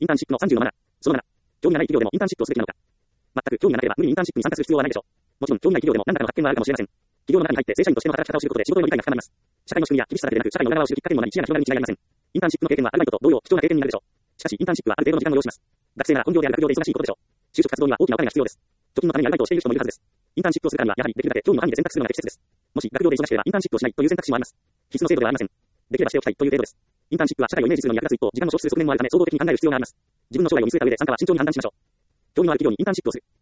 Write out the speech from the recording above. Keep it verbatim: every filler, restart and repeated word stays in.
インターンシップのさんじゅうのマナー。そのなな。興味がない企業でもインターンシップをすべきなのか。全く興味がなければ無理にインターンシップに参加する必要はないでしょう。もちろん興味ない企業でも何らかの発見はあるかもしれません。企業の中に入って正社員としての働き方を知ることで仕事への理解が深まります。社会の仕組みや厳しさだけでなく、社会の裏側を知るきっかけにもなり、視野が広がるに違いありません。インターンシップの経験はアルバイトと同様貴重な経験になるでしょう。しかし、インターンシップはある程度の時間を要します。学生なら本業である学業で忙しいことでしょう。就職活動には大きなお金が必要です。貯金のためにアルバイトをしている人もいるはずです。インターンシップをするからには、やはりできるだけ興味の範囲で選択するのが適切です。もし学業で忙しければインターンシップをしないという選択肢もあります。必須の制度ではありません。できればしておきたいという程度です。インターンシップは社会をイメージするのに役立つ一方、時間の消費する側面もあるため、総合的に考える必要があります。自分の将来を見据えた上で参加は慎重に判断しましょう。興味のある企業にインターンシップをする。